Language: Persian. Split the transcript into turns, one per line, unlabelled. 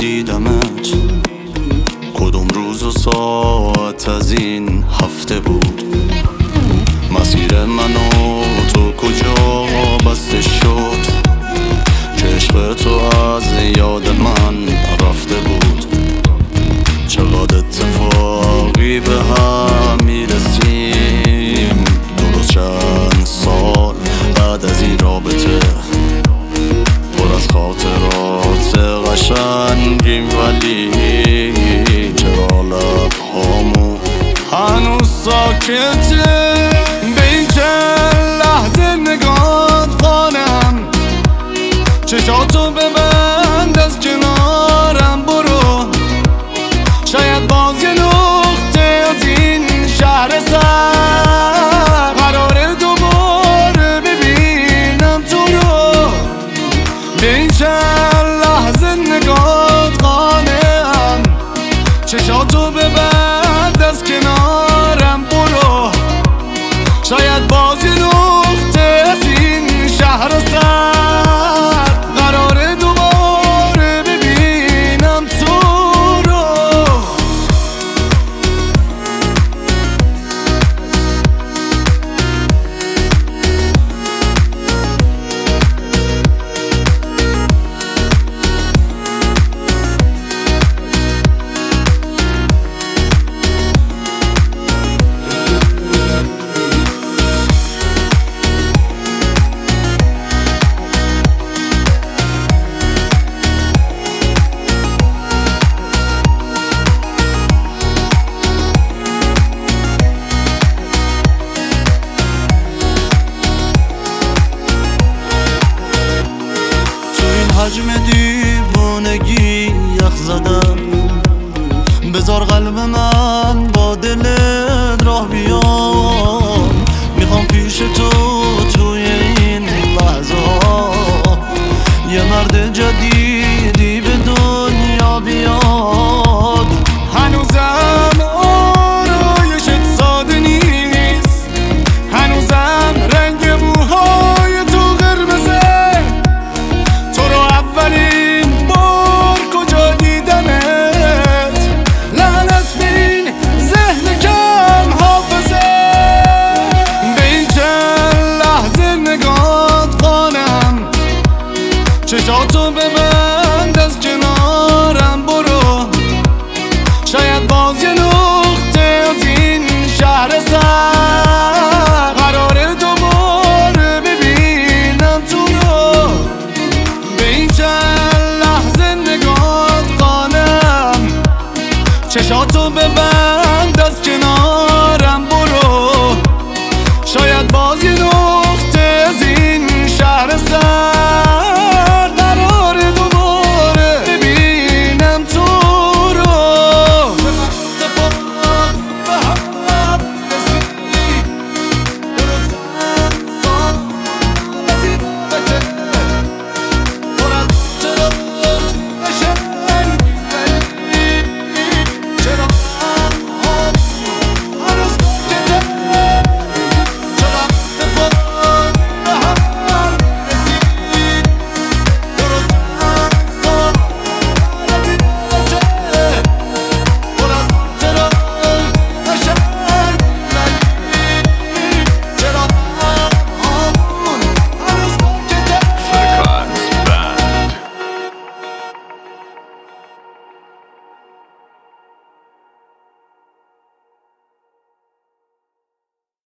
دیدمت کدوم روز و ساعت از این هفته بود؟ مسیر من و تو کجا بسته شد که عشق تو از یاد من رفته بود؟ چقدر اتفاقی به هم میرسیم درست چند سال بعد از این رابطه، پر از خاطرات قشنگیم ولی چرا لبهامو هنوز ساکته؟ به این چند لحظه نگات قانم، چشاتو ببند از کنارم برو، شاید باز یه نقطه از این شهر سر قراره دوباره ببینم تو رو. به این چند لحظه نگات قانم، چشاتو ببند از کنارم برو، شاید باز یه نقطه از این شهر سر قراره دوباره ببینم تو رو. حجم دیوانگی یخ زدم، بذار قلب من با دلت راه بیام، میخوام پیش تو توی این لحظه یه مرد جدیدی به دنیا بیاد. هنوزم آرایشت ساده نیست، هنوزم رنگ موهای تو قرمزه، اولین بار کجا دیدمت، لعنت به این ذهن کم حافظه. به این چند لحظه نگات قانم، چشاتو ببند از کنارم برو، شاید باز یه نقطه از این شهر سر